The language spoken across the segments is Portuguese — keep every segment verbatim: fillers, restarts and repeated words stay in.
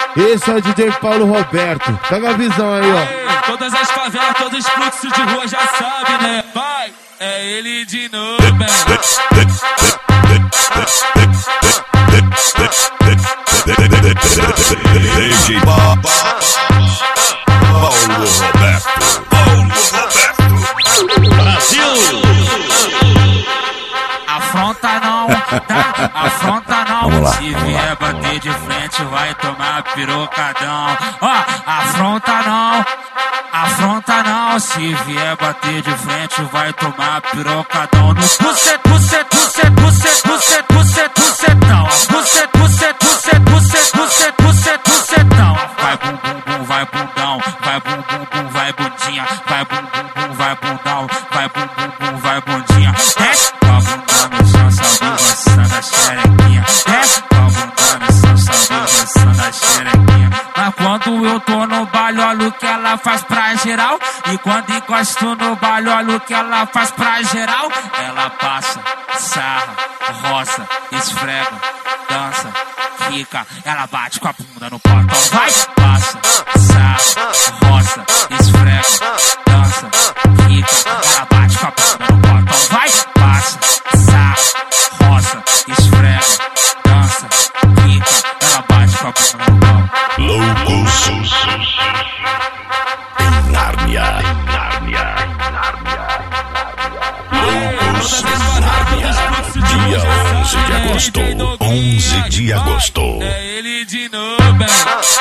Esse é o D J Paulo Roberto. Pega a visão aí, ó. Todas as favelas, todos os fluxos de rua já sabem, né? Vai, é ele de novo, man. D J Paulo Roberto. Paulo Roberto. Brasil. Afronta não, tá? Afronta não. Vamos lá, Se vamos vier lá, bater vamos lá. de frente, vai tomar pirocadão. Ó, afronta não. Afronta não, se vier bater de frente, vai tomar pirocadão. No pucet, pucet, pucet, pucet, pucet, pucet, pucetão. Pucet, pucet, pucet, pucet, pucet, pucet, pucetão. Vai bum bum bum, vai bundão. Vai bum bum bum, vai bundinha. Vai bum bum bum, vai bundão. Vai bum bum bum, vai bundinha. Desce com a bunda no chão, sabe roçando a xerequinha. Desce com a bunda no chão, sabe roçando a xerequinha. Mas quando eu tô no baile, olha o que ela faz pra geral. E quando encosto no baile, olha o que ela faz pra geral. Ela passa, sarra, roça, esfrega, dança, quica. Ela bate com a bunda no portão. Vai, passa, sarra, roça, esfrega, dança, quica. Ela bate com a bunda no portão. Vai, passa, sarra, roça, esfrega, dança, quica. Ela bate com a bunda no portão. Loucos em Nárnia, Nárnia, Nárnia. Loucos em Nárnia. Dia onze de agosto. onze de agosto. É ele de novo, man.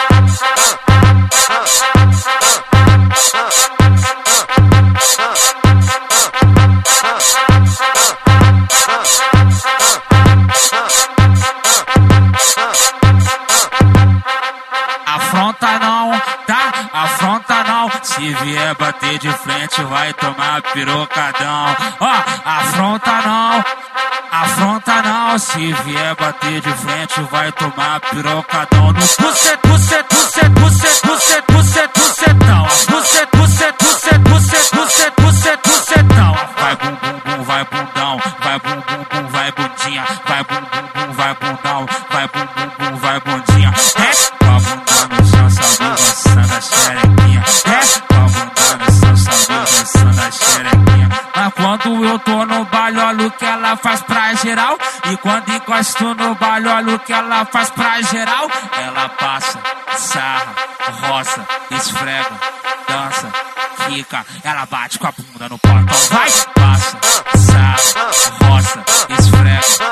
Afronta não, tá? Afronta não. Se vier bater de frente, vai tomar pirocadão. Ó, afronta não. Afronta não. Se vier bater de frente, vai tomar pirocadão. No pucet, pucet, pucet, pucet, pucet, pucet, pucetão. Pucet, pucet, pucet, pucet, pucet, pucet, pucetão. Vai bum bum bum, vai bundão. Vai bum bum bum, vai bundinha. Vai bum bum bum, vai bundão. Vai bum bum bum, vai bundinha. Desce com a bunda no chão, sabe roçando a xerequinha. Desce com a bunda no chão, sabe roçando a xerequinha. Mas quando eu tô no baile, olha o que ela faz pra geral. E quando encosto no baile, olha o que ela faz pra geral. Ela passa, sarra, roça, esfrega, dança, quica. Ela bate com a bunda no portão. Vai, passa, sarra, roça, esfrega,